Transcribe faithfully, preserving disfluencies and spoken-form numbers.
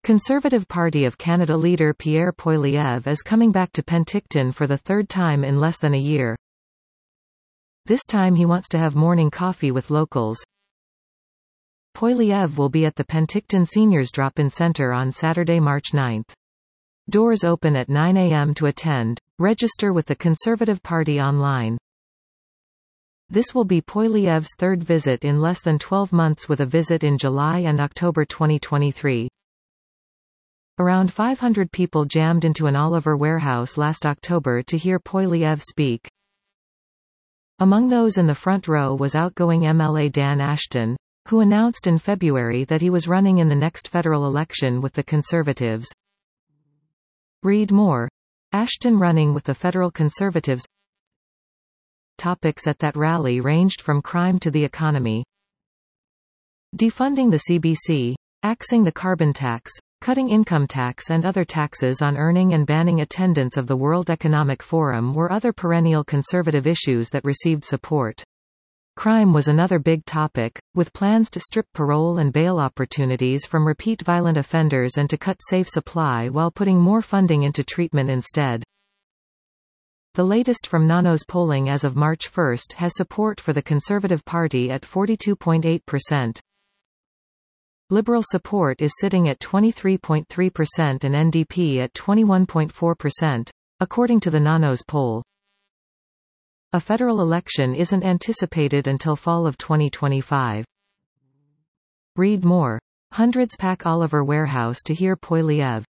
Conservative Party of Canada leader Pierre Poilievre is coming back to Penticton for the third time in less than a year. This time he wants to have morning coffee with locals. Poilievre will be at the Penticton Seniors Drop-In Centre on Saturday, March ninth. Doors open at nine a m to attend. Register with the Conservative Party online. This will be Poilievre's third visit in less than twelve months, with a visit in July and October twenty twenty-three. Around five hundred people jammed into an Oliver warehouse last October to hear Poilievre speak. Among those in the front row was outgoing M L A Dan Ashton, who announced in February that he was running in the next federal election with the Conservatives. Read more. Ashton running with the federal Conservatives. Topics at that rally ranged from crime to the economy. Defunding the C B C, axing the carbon tax, cutting income tax and other taxes on earning, and banning attendance of the World Economic Forum were other perennial conservative issues that received support. Crime was another big topic, with plans to strip parole and bail opportunities from repeat violent offenders and to cut safe supply while putting more funding into treatment instead. The latest from Nanos polling as of March first has support for the Conservative Party at forty-two point eight percent. Liberal support is sitting at twenty-three point three percent and N D P at twenty-one point four percent, according to the Nanos poll. A federal election isn't anticipated until fall of twenty twenty-five. Read more. Hundreds pack Oliver warehouse to hear Poilievre.